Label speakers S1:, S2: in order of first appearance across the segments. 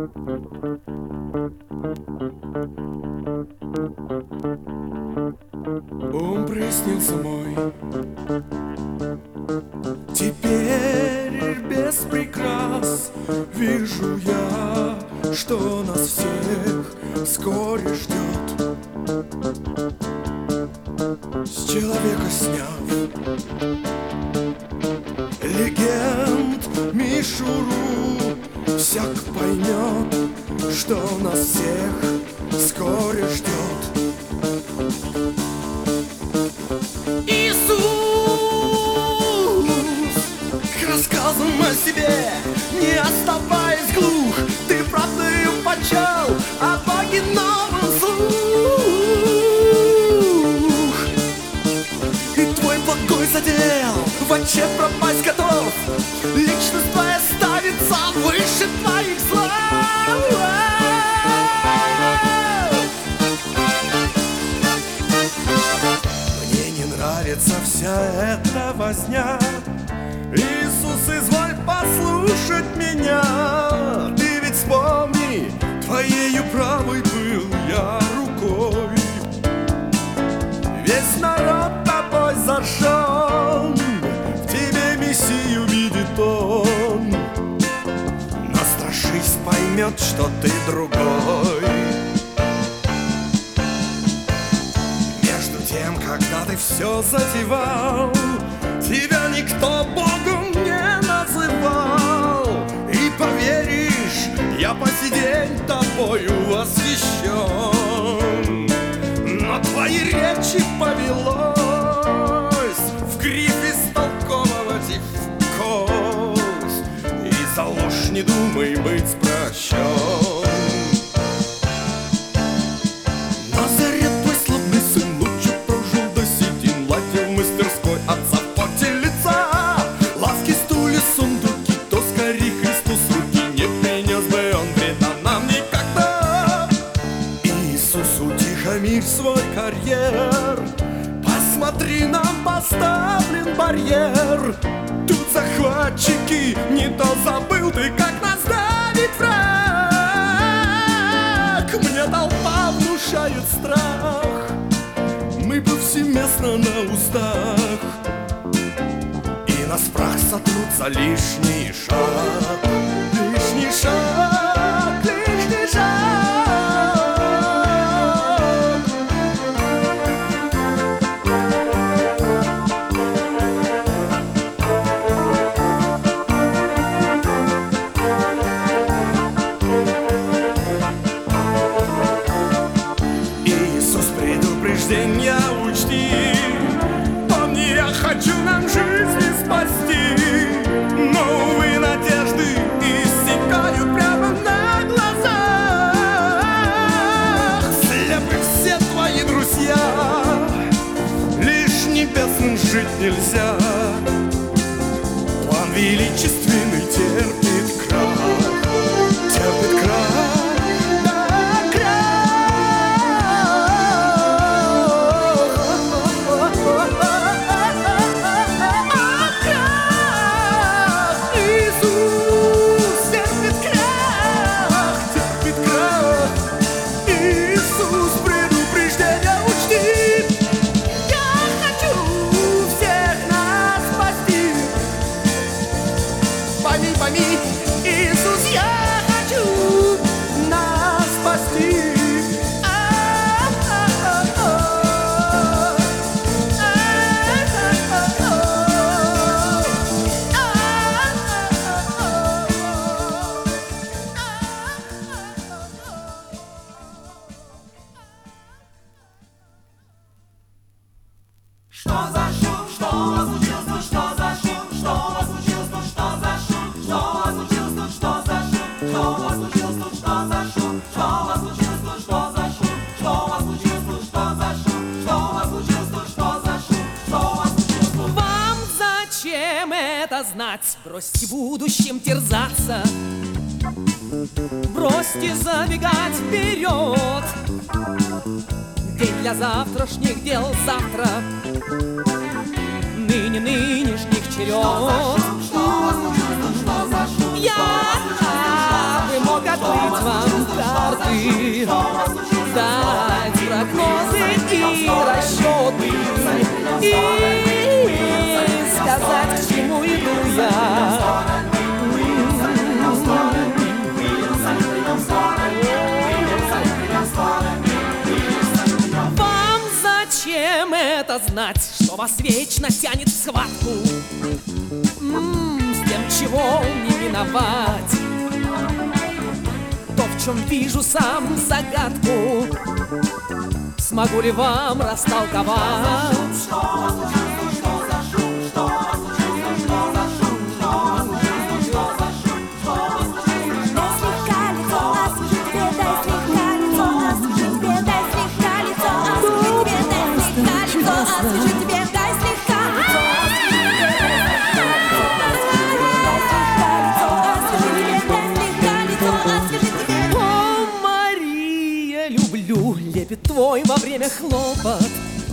S1: Он приснился мой. Теперь без прикрас вижу я, что нас всех вскоре ждет. С человека сняв легенд мишуру, всяк поймет, что нас всех вскоре ждет. Иисус, к рассказам о себе не оставаясь глух, ты правдою почал, а боги новым слух. И твой благой задел вообще пропасть готов, личность твоя ставится выше твоих слов. Мне не нравится вся эта возня. Иисус, изволь послушать меня. Ты ведь вспомни, твоею правой был я рукой. Весь народ тобой зажжен, в тебе Мессию видит он. Настрашись, поймет, что ты другой. Между тем, когда ты все затевал, тебя никто Богом не называл. И поверишь, я по сей день тобою освящен. Но твои речи повелось в гриф истолковывать и в кость. И за ложь не думай быть прощен. Назарет твой славный сын лучше прожил до седин, ладил в мастерской отца в поте лица. Лавки, стулья, сундуки, то скорей Христос руки не принес бы он вреда нам никогда. Иисус, утихомирь свой карьер, посмотри, нам поставлен барьер. Тут захватчики, не то забыл ты, как нас давит враг. Мне толпа внушает страх, мы повсеместно на устах, и на прах сотрутся лишний шаг. Лишний шаг, лишний шаг. Предупреждения учти, помни, я хочу нам жизни спасти. Но, увы, надежды иссякают прямо на глазах. Слепы все твои друзья, лишь небесным жить нельзя. План величественный терпит крах, терпит крах. Иисус, я хочу нас спасти. Что за шум? Что у вас случилось? Что за шум? Что у вас случилось? Что за шум? Что у вас случилось? Что за шум? Что у вас случилось? Что за шум? Что у вас случилось? Что за шум? Что у вас случилось? Что за шум? Что у вас случилось? Что за шум? Что у вас случилось?
S2: Вам зачем это знать? Бросьте будущим терзаться, бросьте забегать вперед. День для завтрашних дел завтра, ныне нынешних черед.
S1: Что за шум? Что за шум?
S2: Я бы мог ответить раскрыть вам карты, дать прогнозы и расчеты, и сказать, к чему иду я. Вам зачем это знать, что вас вечно тянет в схватку с тем, чего не миновать? То, в чем вижу сам загадку, смогу ли вам растолковать? Лепит твой во время хлопот,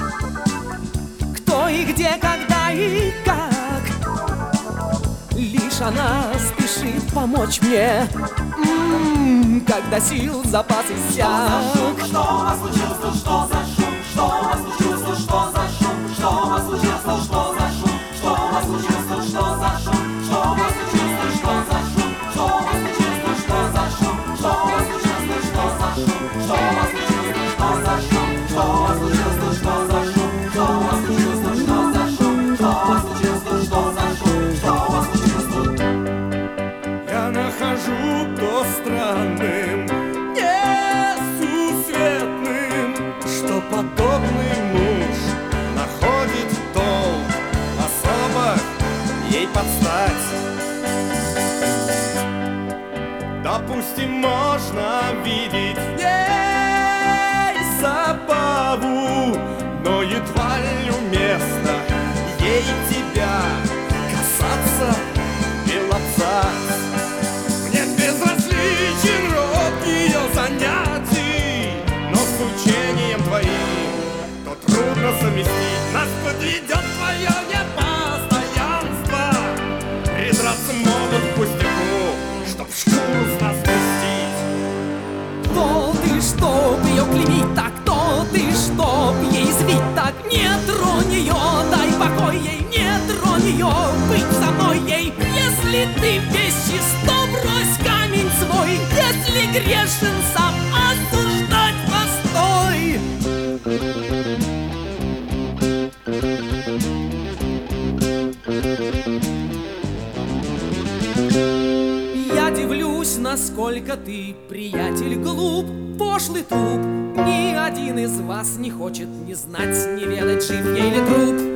S2: кто и где, когда и как. Лишь она спешит помочь мне, когда сил запас иссяк.
S3: Что у вас случилось, что за шум? Что у вас случилось, что за шум? Что у вас случилось, что за шум? Что у вас случилось, что за шум? Что у вас случилось, что за шум? Что у вас случилось, что за шум? Что у вас случилось, что за шум? Что у вас
S1: Я нахожу то странным, несусветным, что подобный муж находит толк особо ей подстать. Допустим, можно видеть в ней забаву, но едва ли уместно ей тебя касаться и лапзать. Мне безразличен род ее занятий, но с учением твоим то трудно совместить. Нас подведет твое непостоянство, придраться могут к пустяку, чтоб шкуру с нас пустить.
S2: Кто ты, чтоб ее клеймить так? Кто ты, чтоб ей извить так? Не тронь ее, дай покой ей, не тронь ее, быть со мной ей. Если ты весь чисто, брось камень свой, если грешен сам, осуждать постой. Я дивлюсь, насколько ты, приятель, глуп, пошлый труп. Ни один из вас не хочет ни знать, ни ведать, жив я или труп.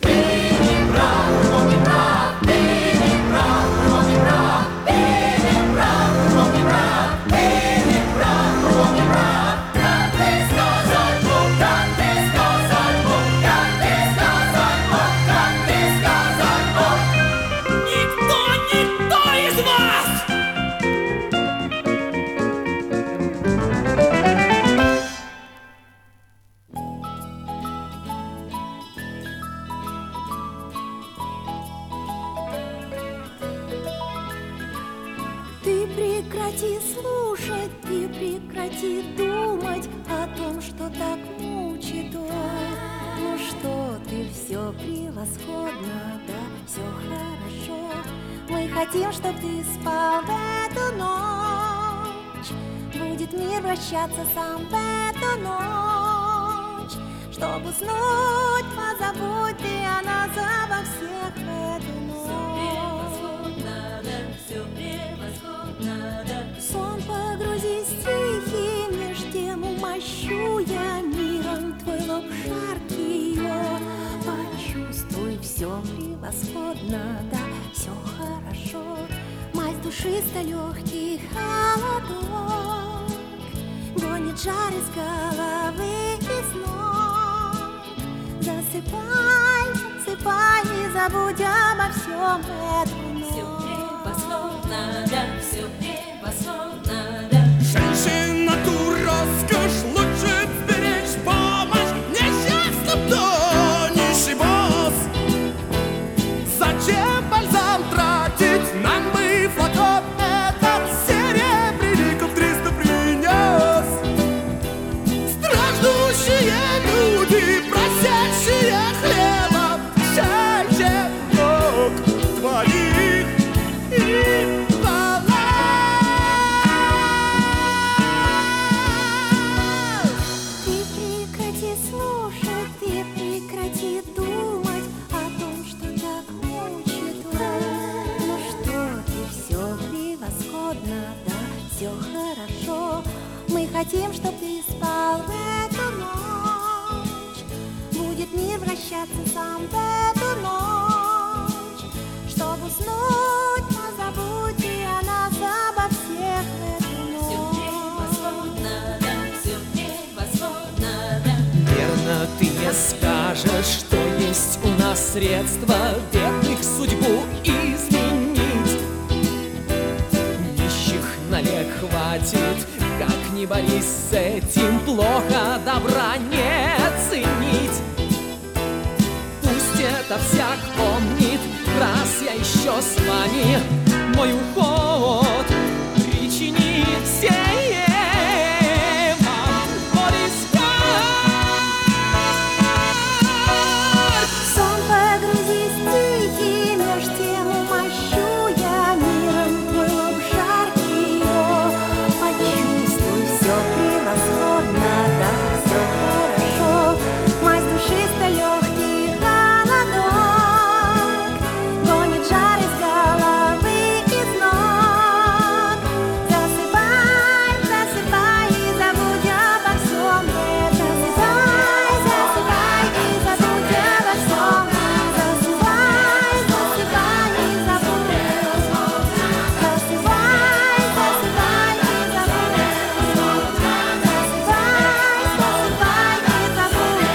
S4: Ты прекрати слушать, ты прекрати думать о том, что так мучит. Ну что ты, все превосходно, да, все хорошо. Мы хотим, чтоб ты спал в эту ночь. Будет мир вращаться сам в эту ночь. Чтоб уснуть, позабудь ты о нас обо всех эту ночь.
S5: Все превосходно, да.
S4: Сон погрузи стихи, меж тем умощу я миром твой лоб жаркий. Почувствуй, все превосходно, да, все хорошо. Мать душисто легкий холодок гонит жар из головы и снов. Засыпай, засыпай, не забудь обо всем эту ночь.
S5: Все превосходно, да, все превосходно, да.
S1: Женщина, ту роскошь лучше сберечь, помощь несчастным, кто нищий босс. Зачем бальзам тратить, нам бы флакон этот серебряников 3?
S4: хотим, чтоб ты спал в эту ночь. Будет мир вращаться сам в эту ночь. Чтоб уснуть, позабудьте о нас обо всех в эту
S5: Все
S4: ночь.
S5: превосходно, да, все превосходно, да.
S2: Верно, ты не скажешь, что есть у нас средства бедных судьбу изменить. Нищих налег хватит, как ни борись с этим, плохо добра не ценить. Пусть это всяк помнит, раз я еще с вами, мой уход причинит всем вам боль и скорбь.
S4: В сон погрузись тихий, меж тем умощу я миром твой лоб жаркий его. Почувствуй, все превосходно, да, все хорошо. Мазь душисто легкий холодок гонит жар из головы, из ног. Засыпай, засыпай и забудь обо всем. Засыпай, засыпай и забудь обо всем. Засыпай, засыпай и забудь. Засыпай, засыпай и забудь. Засыпай, засыпай и забудь.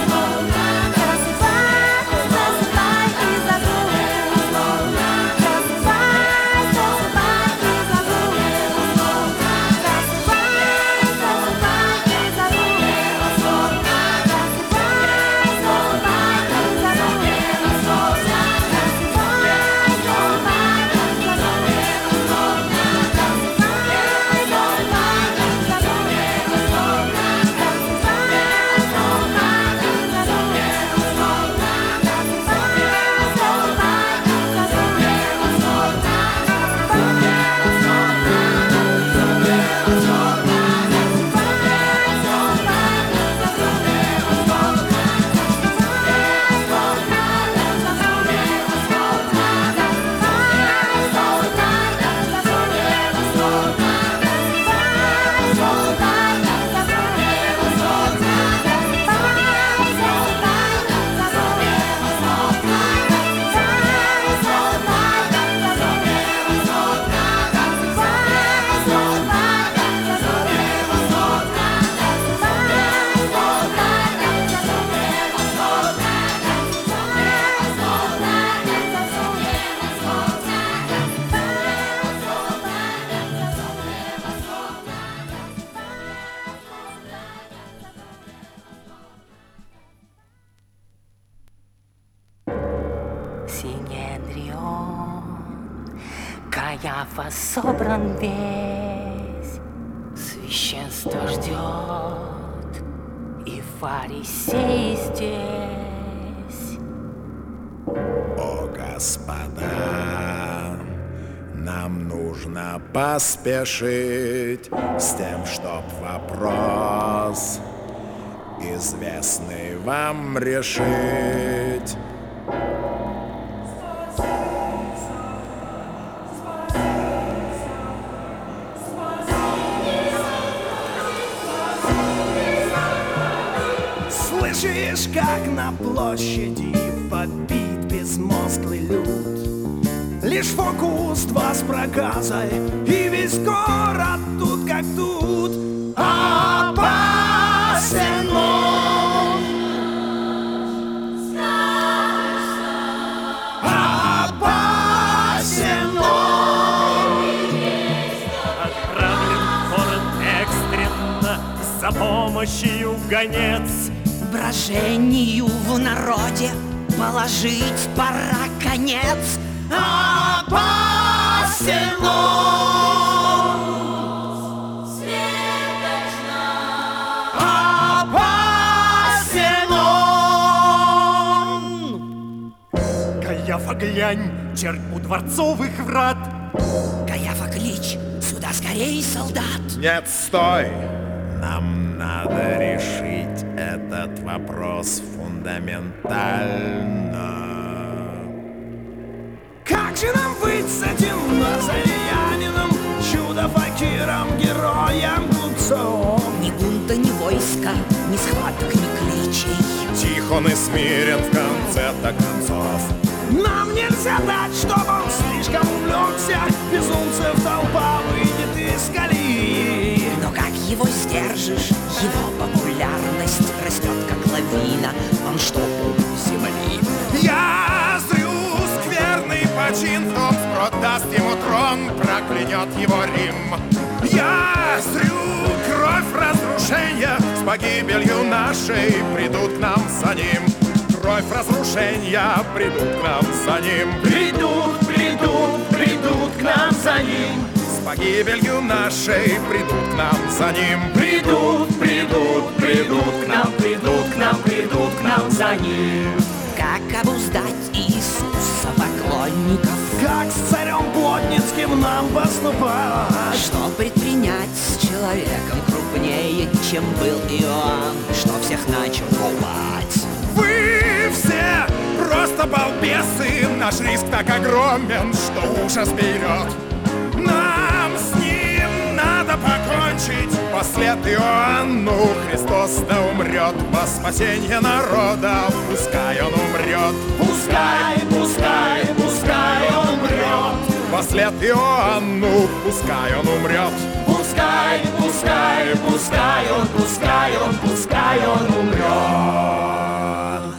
S6: Синедрион, Каяфа собран весь, священство ждет, и фарисеи здесь.
S1: О, господа, нам нужно поспешить с тем, чтоб вопрос известный вам решить. Слышишь, как на площади подбит безмозглый люд? Лишь фокус два с проказой, и весь город тут как тут. Опасен он! Опасен он!
S7: Отправлен в город экстренно за помощью гонец.
S2: Брожению в народе положить пора конец.
S1: Опасен он! Опасен он!
S7: Каяфа, глянь, чернь у дворцовых врат.
S2: Каяфа, клич, сюда скорей, солдат.
S1: Нет, стой! Нам надо решить этот вопрос фундаментально. Как же нам быть с этим назарянином, чудо-факиром, героем, глупцом?
S6: схваток, ни кличей.
S1: Тихон и смирен в конце-то концов.
S2: Нам нельзя дать, чтобы он слишком увлекся. Безумцев толпа выйдет из колеи.
S6: Но как его сдержишь? Его популярность растет, как лавина. Он что, у земли?
S1: Я зрю скверный почин, он впрочь даст ему трон, проклянет его Рим. Я зрю кровь разрушения, с погибелью нашей придут к нам за ним. Кровь разрушения придут к нам за ним.
S2: Придут к нам за ним.
S1: С погибелью нашей придут к нам за ним.
S2: Придут к нам за ним.
S6: Как обуздать Иисуса поклонников?
S2: Как с царем Плотницким нам поступать?
S6: Что предпринять с человеком крупнее, чем был Иоанн, что всех начал пугать?
S1: Вы все просто балбесы, наш риск так огромен, что ужас берет. Нам с ним надо покончить, послед Иоанну Христос да умрет. Во спасение народа пускай он умрет.
S2: Пускай он умрет.
S1: Послед Иоанну пускай он умрет.
S2: Пускай он умрет.